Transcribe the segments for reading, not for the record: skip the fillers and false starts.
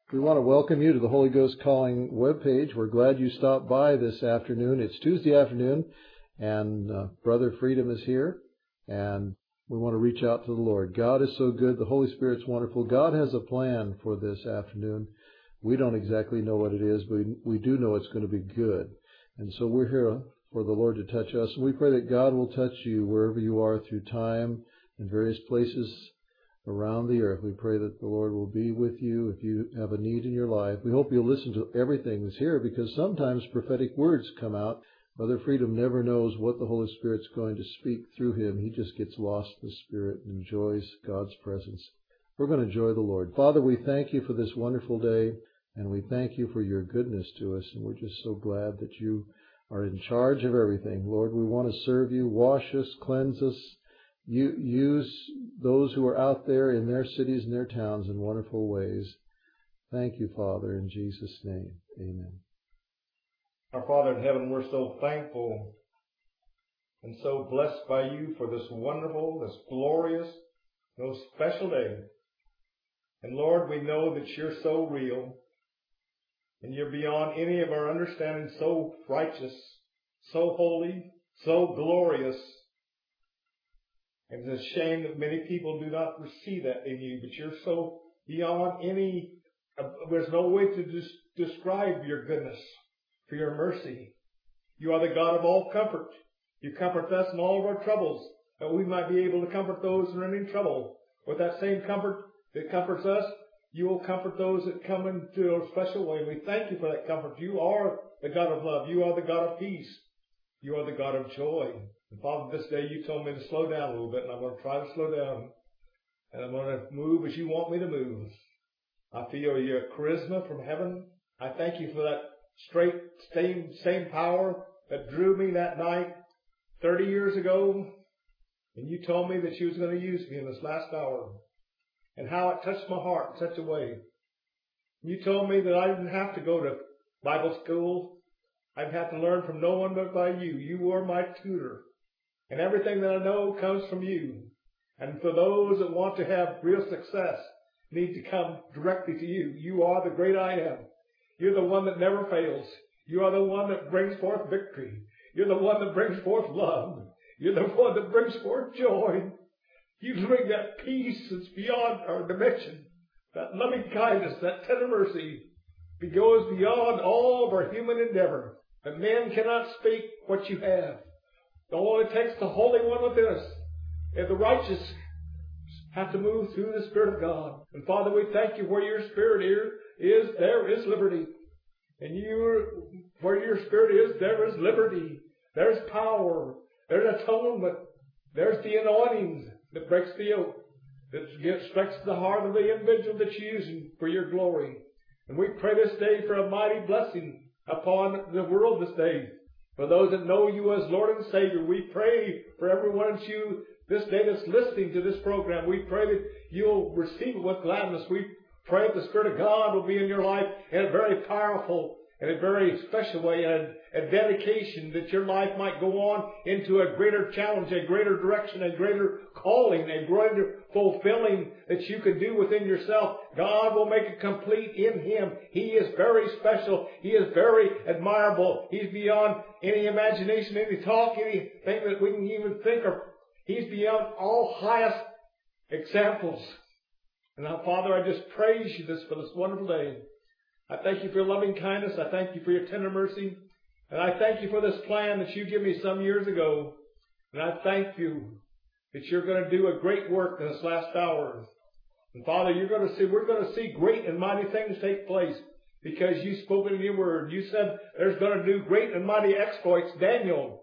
We want to welcome you to the Holy Ghost Calling webpage. We're glad you stopped by this afternoon. It's Tuesday afternoon, and Brother Freedom is here, and we want to reach out to the Lord. God is so good. The Holy Spirit's wonderful. God has a plan for this afternoon. We don't exactly know what it is, but we do know it's going to be good. And so we're here for the Lord to touch us. And we pray that God will touch you wherever you are through time and various places around the earth. We pray that the Lord will be with you if you have a need in your life. We hope you'll listen to everything that's here, because sometimes prophetic words come out. Brother Freedom never knows what the Holy Spirit's going to speak through him. He just gets lost in the Spirit and enjoys God's presence. We're going to enjoy the Lord. Father, we thank you for this wonderful day, and we thank you for your goodness to us, and we're just so glad that you are in charge of everything. Lord, we want to serve you. Wash us, cleanse us. You use those who are out there in their cities and their towns in wonderful ways. Thank you, Father, in Jesus' name. Amen. Our Father in heaven, we're so thankful and so blessed by you for this wonderful, this glorious, most special day. And Lord, we know that you're so real and you're beyond any of our understanding, so righteous, so holy, so glorious. And it's a shame that many people do not see that in you, but you're so beyond any, there's no way to describe your goodness, for your mercy. You are the God of all comfort. You comfort us in all of our troubles, that we might be able to comfort those who are in trouble. With that same comfort that comforts us, you will comfort those that come into a special way. We thank you for that comfort. You are the God of love. You are the God of peace. You are the God of joy. And Father, this day you told me to slow down a little bit, and I'm going to try to slow down. And I'm going to move as you want me to move. I feel your charisma from heaven. I thank you for that straight, same power that drew me that night 30 years ago. And you told me that you was going to use me in this last hour. And how it touched my heart in such a way. You told me that I didn't have to go to Bible school. I didn't have to learn from no one but by you. You were my tutor. And everything that I know comes from you. And for those that want to have real success, need to come directly to you. You are the great I am. You're the one that never fails. You are the one that brings forth victory. You're the one that brings forth love. You're the one that brings forth joy. You bring that peace that's beyond our dimension. That loving kindness, that tender mercy, it goes beyond all of our human endeavor. And man cannot speak what you have. All it takes the Holy One within us. And the righteous have to move through the Spirit of God. And Father, we thank you where your Spirit is, there is liberty. And where your Spirit is, there is liberty. There's power. There's atonement. There's the anointing that breaks the yoke, that stretches the heart of the individual that you're using for your glory. And we pray this day for a mighty blessing upon the world this day. For those that know you as Lord and Savior, we pray for everyone that's you this day that's listening to this program. We pray that you'll receive it with gladness. We pray that the Spirit of God will be in your life in a very powerful and a very special way, and a dedication that your life might go on into a greater challenge, a greater direction, a greater calling, a greater fulfilling that you can do within yourself. God will make it complete in Him. He is very special. He is very admirable. He's beyond any imagination, any talk, anything that we can even think of. He's beyond all highest examples. And now, Father, I just praise you for this wonderful day. I thank you for your loving kindness. I thank you for your tender mercy. And I thank you for this plan that you gave me some years ago. And I thank you that you're going to do a great work in this last hour. And Father, we're going to see great and mighty things take place, because you spoke it in your word. You said there's going to do great and mighty exploits. Daniel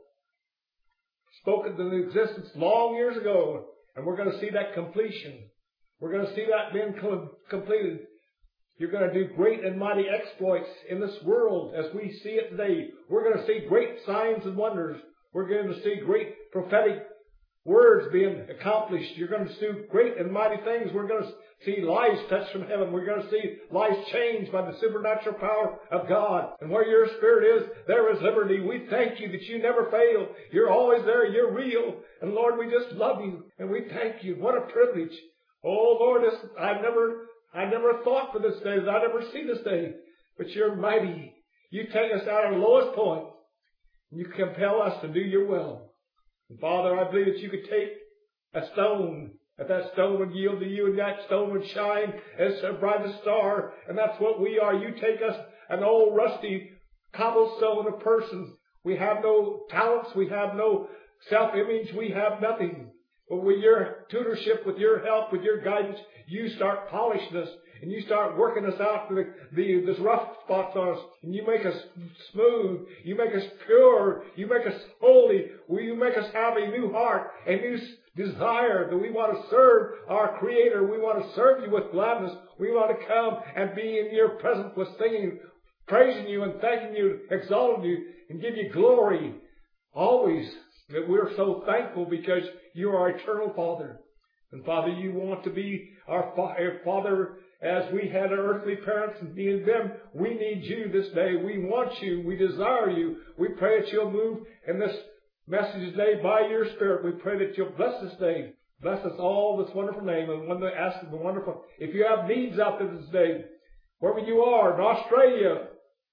spoke it into existence long years ago. And we're going to see that completion. We're going to see that being completed. You're going to do great and mighty exploits in this world as we see it today. We're going to see great signs and wonders. We're going to see great prophetic words being accomplished. You're going to see great and mighty things. We're going to see lives touched from heaven. We're going to see lives changed by the supernatural power of God. And where your Spirit is, there is liberty. We thank you that you never fail. You're always there. You're real. And Lord, we just love you. And we thank you. What a privilege. Oh Lord, I never thought for this day, that I never see this day. But you're mighty. You take us out of the lowest point. And you compel us to do your will. And Father, I believe that you could take a stone, that stone would yield to you, and that stone would shine as bright as a star. And that's what we are. You take us, an old rusty cobblestone of person. We have no talents. We have no self-image. We have nothing. But with your tutorship, with your help, with your guidance, you start polishing us. And you start working us out for this rough spots on us. And you make us smooth. You make us pure. You make us holy. You make us have a new heart, a new desire that we want to serve our Creator. We want to serve you with gladness. We want to come and be in your presence with singing, praising you and thanking you, exalting you, and give you glory. Always that we're so thankful because you are our eternal Father. And Father, you want to be our Father as we had our earthly parents and being them. We need you this day. We want you. We desire you. We pray that you'll move in this message today by your Spirit. We pray that you'll bless this day. Bless us all this wonderful name. And when they ask the wonderful, if you have needs out there this day, wherever you are, in Australia,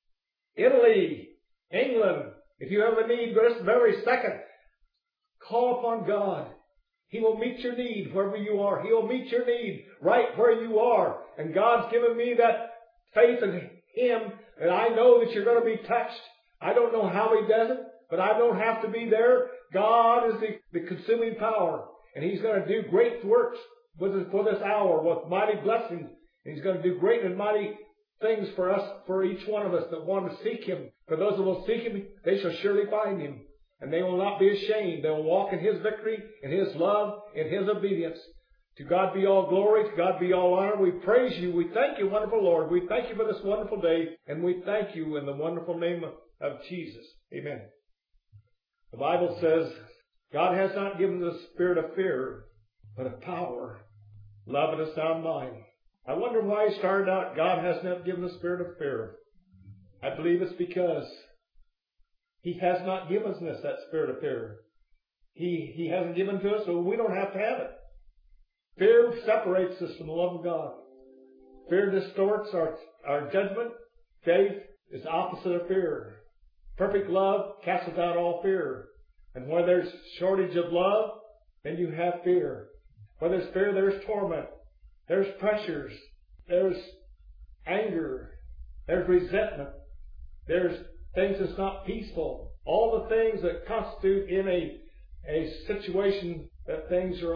Italy, England, if you have a need this very second, call upon God. He will meet your need wherever you are. He will meet your need right where you are. And God's given me that faith in Him that I know that you're going to be touched. I don't know how He does it, but I don't have to be there. God is the consuming power. And He's going to do great works for this hour with mighty blessings. And He's going to do great and mighty things for us, for each one of us that want to seek Him. For those that will seek Him, they shall surely find Him. And they will not be ashamed. They will walk in His victory, in His love, in His obedience. To God be all glory. To God be all honor. We praise you. We thank you, wonderful Lord. We thank you for this wonderful day. And we thank you in the wonderful name of Jesus. Amen. The Bible says, God has not given us a spirit of fear, but of power, love, and a sound mind. I wonder why He started out, God has not given a spirit of fear. I believe it's because He has not given us that spirit of fear. He hasn't given to us, so we don't have to have it. Fear separates us from the love of God. Fear distorts our judgment. Faith is the opposite of fear. Perfect love casts out all fear. And where there's shortage of love, then you have fear. Where there's fear, there's torment. There's pressures. There's anger. There's resentment. There's things that's not peaceful. All the things that constitute in a situation that things are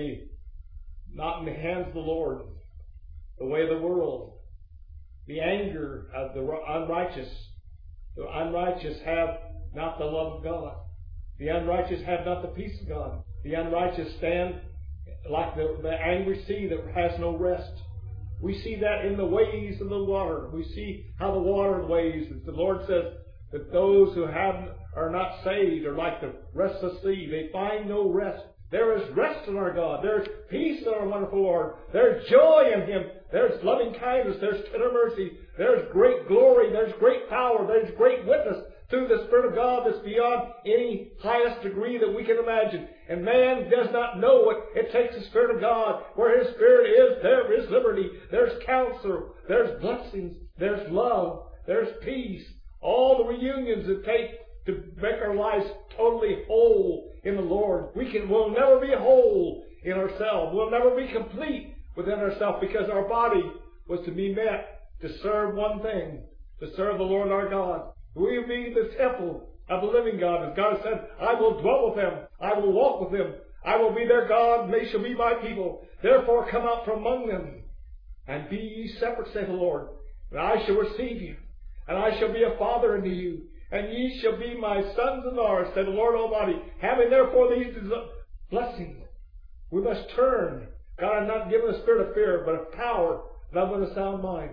not in the hands of the Lord. The way of the world. The anger of the unrighteous. The unrighteous have not the love of God. The unrighteous have not the peace of God. The unrighteous stand like the angry sea that has no rest. We see that in the waves of the water. We see how the water waves. The Lord says that those who are not saved are like the restless sea. They find no rest. There is rest in our God. There's peace in our wonderful Lord. There's joy in Him. There's loving kindness. There's tender mercy. There's great glory. There's great power. There's great witness through the Spirit of God that's beyond any highest degree that we can imagine. And man does not know what it takes the Spirit of God. Where His Spirit is, there is liberty. There's counsel. There's blessings. There's love. There's peace. All the reunions it takes to make our lives totally whole in the Lord. We'll never be whole in ourselves. We'll never be complete within ourselves because our body was to be met to serve one thing, to serve the Lord our God. We will be the temple of the living God. As God has said, I will dwell with them. I will walk with them. I will be their God, and they shall be my people. Therefore come out from among them, and be ye separate, saith the Lord. And I shall receive you, and I shall be a father unto you, and ye shall be my sons and daughters, said the Lord Almighty. Having therefore these blessings, we must turn. God has not given a spirit of fear, but of power, love, and a sound mind.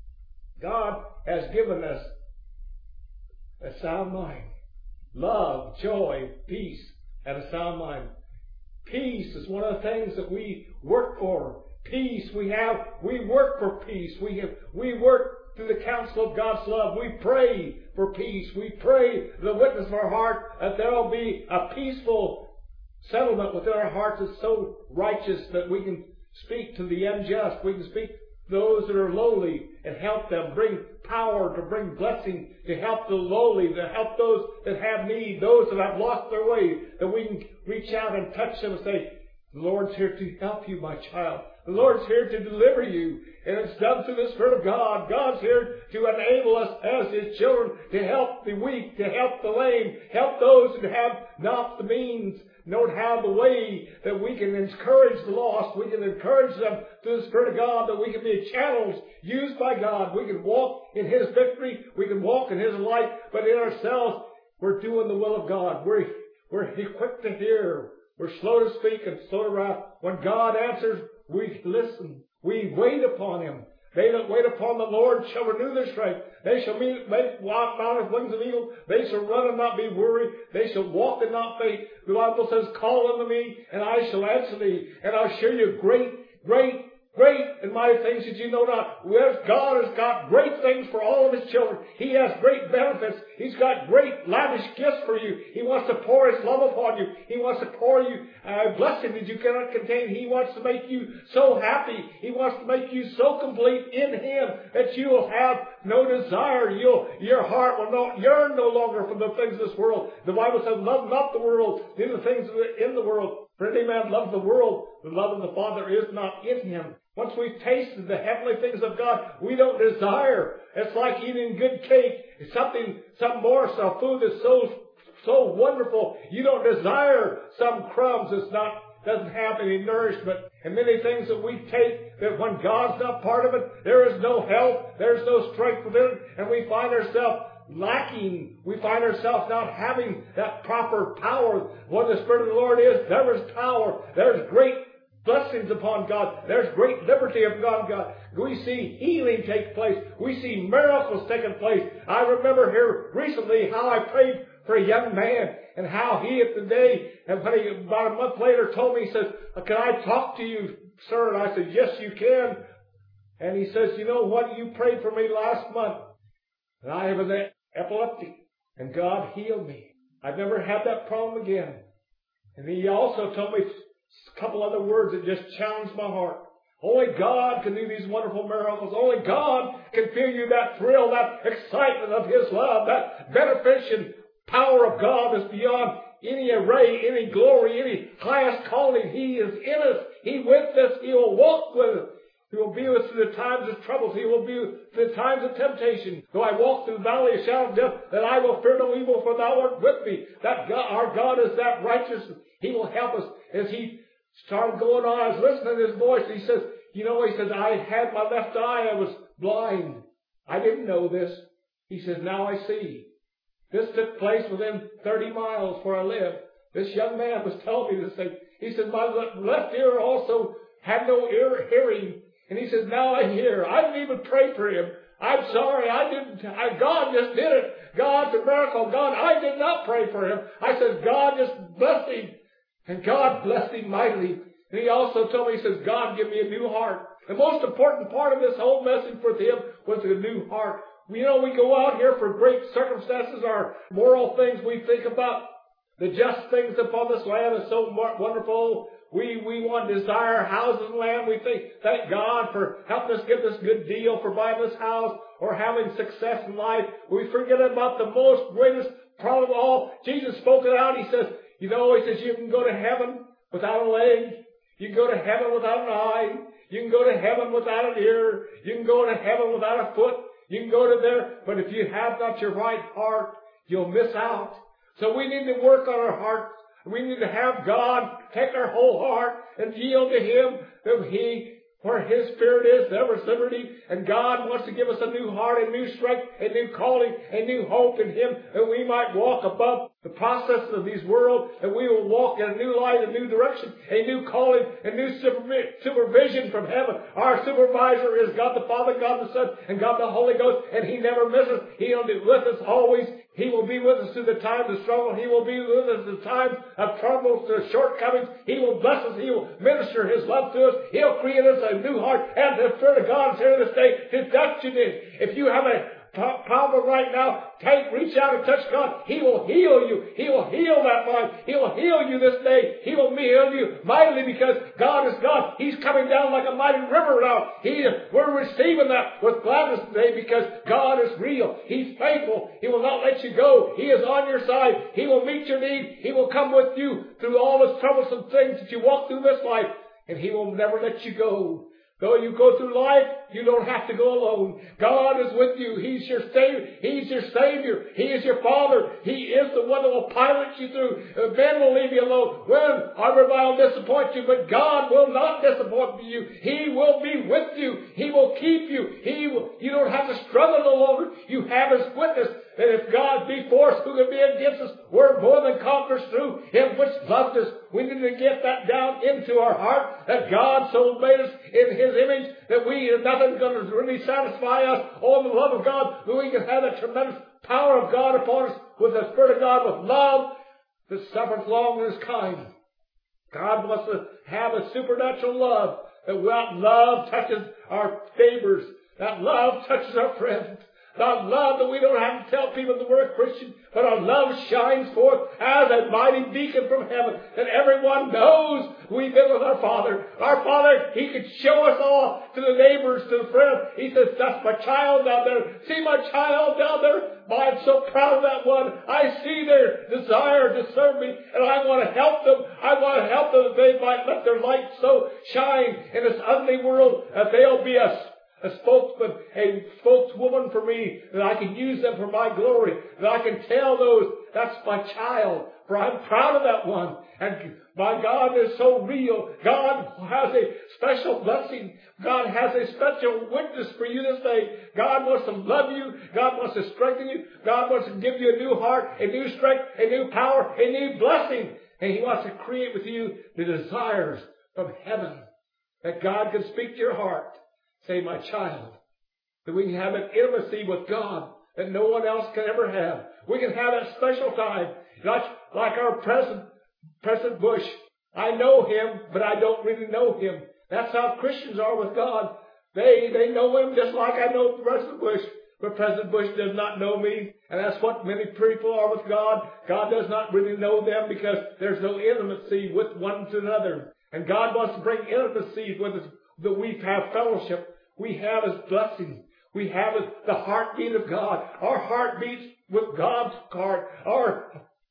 God has given us a sound mind. Love, joy, peace, and a sound mind. Peace is one of the things that we work for. Peace we work for peace. We work through the counsel of God's love. We pray for peace. We pray the witness of our heart that there will be a peaceful settlement within our hearts that's so righteous that we can speak to the unjust. We can speak those that are lowly and help them, bring power to bring blessing, to help the lowly, to help those that have need, those that have lost their way, that we can reach out and touch them and say, the Lord's here to help you, my child. The Lord's here to deliver you. And it's done through the Spirit of God. God's here to enable us as His children to help the weak, to help the lame, help those who have not the means, don't have the way, that we can encourage the lost. We can encourage them through the Spirit of God, that we can be channels used by God. We can walk in His victory. We can walk in His light. But in ourselves, we're doing the will of God. We're quick to hear. We're slow to speak and slow to wrath. When God answers, we listen. We wait upon Him. They that wait upon the Lord shall renew their strength. They shall walk out as wings of eagle. They shall run and not be weary. They shall walk and not faint. The Bible says, call unto me, and I shall answer thee, and I'll show you great and mighty things that you know not. God has got great things for all of His children. He has great benefits. He's got great lavish gifts for you. He wants to pour His love upon you. He wants to pour you a blessing that you cannot contain. He wants to make you so happy. He wants to make you so complete in Him that you will have no desire. Your heart will not yearn no longer for the things of this world. The Bible says, love not the world, neither the things in the world. For any man loves the world, the love of the Father is not in him. Once we've tasted the heavenly things of God, we don't desire. It's like eating good cake. It's some morsel of food that's so wonderful. You don't desire some crumbs that doesn't have any nourishment. And many things that we take, that when God's not part of it, there is no health, there's no strength within it, and we find ourselves lacking. We find ourselves not having that proper power. When the Spirit of the Lord is, there is power. There's great blessings upon God. There's great liberty upon God. We see healing take place. We see miracles taking place. I remember here recently how I prayed for a young man, and how he at the day, and when he about a month later told me, he says, can I talk to you, sir? And I said, yes, you can. And he says, you know what? You prayed for me last month, and I have an epileptic, and God healed me. I've never had that problem again. And he also told me a couple other words that just challenged my heart. Only God can do these wonderful miracles. Only God can feel you that thrill, that excitement of His love, that beneficent power of God is beyond any array, any glory, any highest calling. He is in us. He with us. He will walk with us. He will be with us through the times of troubles. He will be through the times of temptation. Though I walk through the valley of shadow of death, that I will fear no evil, for Thou art with me. That God, our God is that righteous. He will help us. As he started going on, I was listening to his voice. He says, he says, I had my left eye. I was blind. I didn't know this. He says, now I see. This took place within 30 miles where I live. This young man was telling me this thing. He said, my left ear also had no hearing. And he says, now I hear. I didn't even pray for him. I'm sorry, I didn't. God just did it. God's a miracle. God, I did not pray for him. I said, God just blessed him. And God blessed him mightily. And he also told me, he says, God, give me a new heart. The most important part of this whole message for him was a new heart. We go out here for great circumstances, our moral things we think about. The just things upon this land is so wonderful. We want to desire houses and land. We thank God for helping us get this good deal for buying this house or having success in life. We forget about the most greatest problem of all. Jesus spoke it out. He says, he says you can go to heaven without a leg. You can go to heaven without an eye. You can go to heaven without an ear. You can go to heaven without a foot. You can go to there, but if you have not your right heart, you'll miss out. So we need to work on our hearts. We need to have God take our whole heart and yield to Him, that where His Spirit is, there is liberty. And God wants to give us a new heart, a new strength, a new calling, a new hope in Him, that we might walk above the processes of these worlds, and we will walk in a new light, a new direction, a new calling, a new supervision from heaven. Our supervisor is God the Father, God the Son, and God the Holy Ghost, and He never misses. He'll be with us always. He will be with us through the times of struggle. He will be with us in the times of troubles, the shortcomings. He will bless us. He will minister His love to us. He'll create us a new heart. And the Spirit of God is here this day to touch you in. If you have a problem right now, reach out and touch God. He will heal you. He will heal that mind. He will heal you this day. He will heal you mightily because God is God. He's coming down like a mighty river now. We're receiving that with gladness today because God is real. He's faithful. He will not let you go. He is on your side. He will meet your need. He will come with you through all the troublesome things that you walk through this life, and He will never let you go. Though you go through life, you don't have to go alone. God is with you. He's your Savior. He is your Father. He is the one that will pilot you through. Men will leave you alone. Everybody will disappoint you, but God will not disappoint you. He will be with you. He will keep you. You don't have to struggle no longer. You have His witness. And if God be for us, who can be against us? We're more than conquerors through Him which loved us. We need to get that down into our heart, that God so made us in His image that nothing's going to really satisfy us. All the love of God, that we can have the tremendous power of God upon us with the Spirit of God, with love that suffers long and is kind. God wants to have a supernatural love. That love touches our neighbors. That love touches our friends. That love that we don't have to tell people that we're a Christian, but our love shines forth as a mighty beacon from heaven, that everyone knows we've been with our Father. Our Father, He could show us all to the neighbors, to the friends. He says, that's my child down there. See my child down there? I'm so proud of that one. I see their desire to serve me, and I want to help them. I want to help them that they might let their light so shine in this ugly world that they'll be a spokesman, a spokeswoman for me, that I can use them for my glory, that I can tell those, that's my child, for I'm proud of that one. And my God is so real. God has a special blessing. God has a special witness for you this day. God wants to love you. God wants to strengthen you. God wants to give you a new heart, a new strength, a new power, a new blessing. And He wants to create with you the desires of heaven, that God can speak to your heart. Say, my child, that we can have an intimacy with God that no one else can ever have. We can have that special time, like our President Bush. I know him, but I don't really know him. That's how Christians are with God. They know Him just like I know President Bush. But President Bush does not know me. And that's what many people are with God. God does not really know them because there's no intimacy with one to another. And God wants to bring intimacy with us, that we have fellowship. We have His blessing. We have the heartbeat of God. Our heart beats with God's heart. Our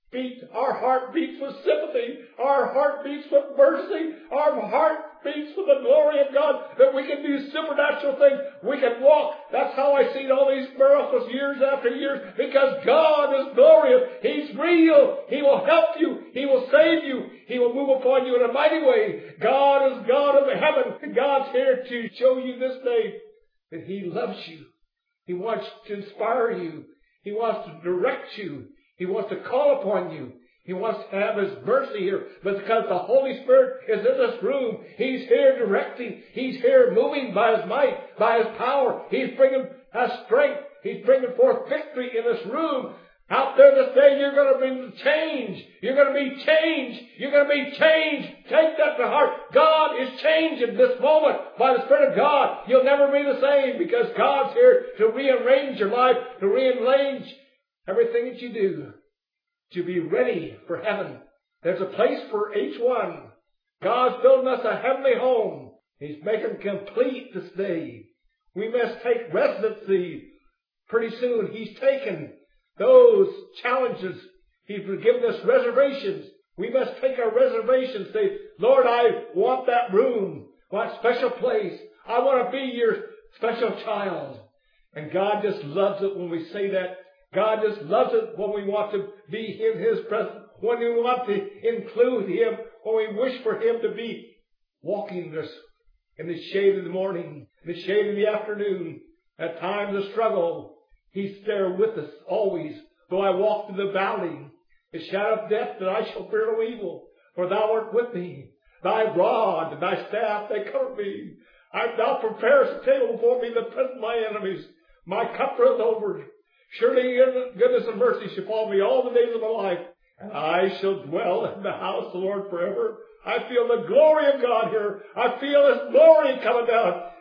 heart beats with sympathy. Our heart beats with mercy. Our heart beats with the glory of God, that we can do supernatural things. We can walk. That's how I see all these miracles years after years, because God is glorious. He's real. He will help you. He will save you. He will move upon you in a mighty way. God is God of heaven. God's here to show you this day that He loves you. He wants to inspire you. He wants to direct you. He wants to call upon you. He wants to have His mercy here. But because the Holy Spirit is in this room, He's here directing. He's here moving by His might, by His power. He's bringing us strength. He's bringing forth victory in this room. Out there this day, you're going to be changed. You're going to be changed. You're going to be changed. Take that to heart. God is changing this moment by the Spirit of God. You'll never be the same, because God's here to rearrange your life, to rearrange everything that you do, to be ready for heaven. There's a place for each one. God's building us a heavenly home. He's making complete this day. We must take residency pretty soon. He's taken those challenges. He's given us reservations. We must take our reservations. Say, Lord, I want that room, that special place. I want to be your special child. And God just loves it when we say that. God just loves it when we want to be in His presence, when we want to include Him, when we wish for Him to be walking us in the shade of the morning, in the shade of the afternoon, at times of struggle. He's there with us always. Though I walk through the valley, the shadow of death, that I shall fear no evil, for Thou art with me. Thy rod and Thy staff, they comfort me. Thou preparest a table before me in the presence of my enemies. My cup runneth over. Surely goodness and mercy shall follow me all the days of my life, and I shall dwell in the house of the Lord forever. I feel the glory of God here. I feel His glory coming down.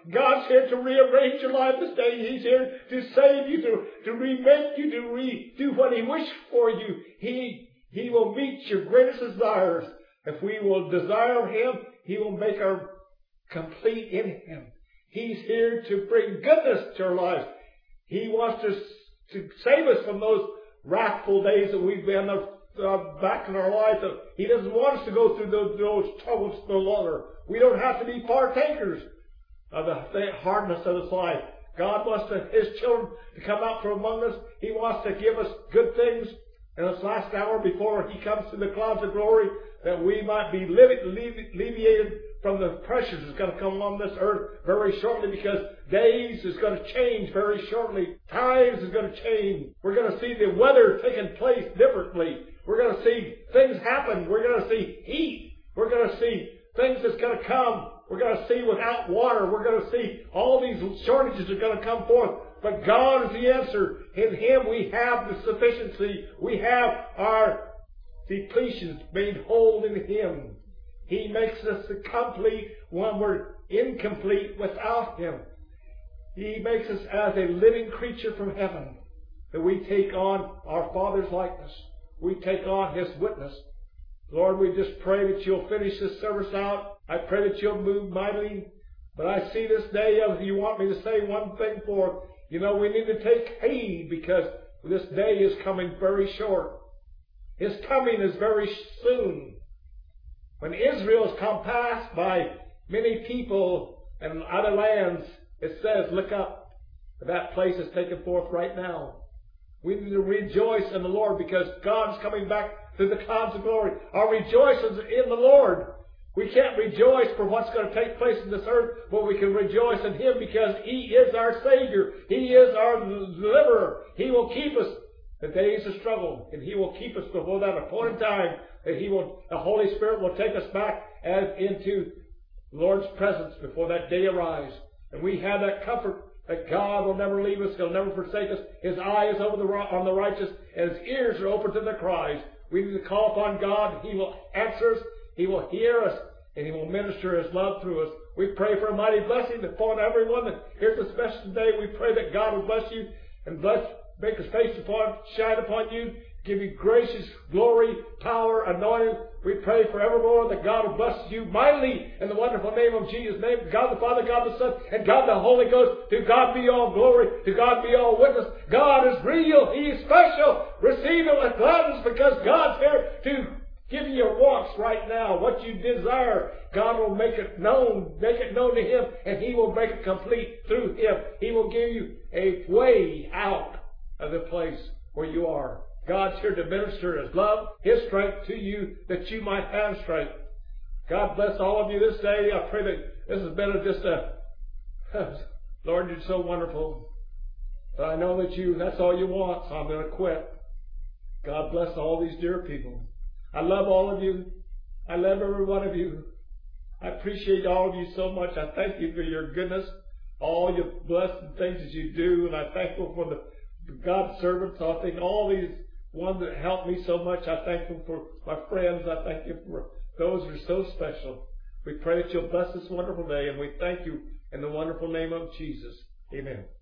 God's here to rearrange your life this day. He's here to save you, to remake you, to redo what He wished for you. He will meet your greatest desires. If we will desire Him, He will make our complete in Him. He's here to bring goodness to our lives. He wants to save us from those wrathful days that we've been back in our lives. He doesn't want us to go through those troubles no longer. We don't have to be partakers of the hardness of this life. God wants His children to come out from among us. He wants to give us good things in this last hour before He comes to the clouds of glory, that we might be alleviated from the pressures that's going to come on this earth very shortly, because days is going to change very shortly. Times is going to change. We're going to see the weather taking place differently. We're going to see things happen. We're going to see heat. We're going to see things that's going to come. We're going to see without water. We're going to see all these shortages are going to come forth. But God is the answer. In Him we have the sufficiency. We have our depletions made whole in Him. He makes us complete when we're incomplete without Him. He makes us as a living creature from heaven, that we take on our Father's likeness. We take on His witness. Lord, we just pray that You'll finish this service out. I pray that You'll move mightily. But I see this day, as You want me to say one thing for, we need to take heed, because this day is coming very short. His coming is very soon. When Israel is compassed by many people and other lands, it says, look up. That place is taken forth right now. We need to rejoice in the Lord, because God's coming back through the clouds of glory. Our rejoicing is in the Lord. We can't rejoice for what's going to take place in this earth, but we can rejoice in Him, because He is our Savior. He is our deliverer. He will keep us the days of struggle, and He will keep us before that appointed time, that the Holy Spirit will take us back as into the Lord's presence before that day arrives. And we have that comfort that God will never leave us. He'll never forsake us. His eye is on the righteous, and His ears are open to their cries. We need to call upon God. He will answer us. He will hear us, and He will minister His love through us. We pray for a mighty blessing upon everyone that hears this message today. We pray that God will bless you and make His face shine upon you, give you gracious glory, power, anointing. We pray forevermore that God will bless you mightily in the wonderful name of Jesus' name. God the Father, God the Son, and God the Holy Ghost. To God be all glory. To God be all witness. God is real. He is special. Receive it with gladness, because God's here to give you your wants right now. What you desire, God will make it known to Him, and He will make it complete through Him. He will give you a way out of the place where you are. God's here to minister His love, His strength to you, that you might have strength. God bless all of you this day. I pray that this has been Lord, You're so wonderful. But I know that that's all You want, so I'm going to quit. God bless all these dear people. I love all of you. I love every one of you. I appreciate all of you so much. I thank You for your goodness, all your blessed things that you do, and I'm thankful for the God's servants. I thank all these ones that helped me so much. I thank them for my friends. I thank You for those who are so special. We pray that You'll bless this wonderful day, and we thank You in the wonderful name of Jesus. Amen.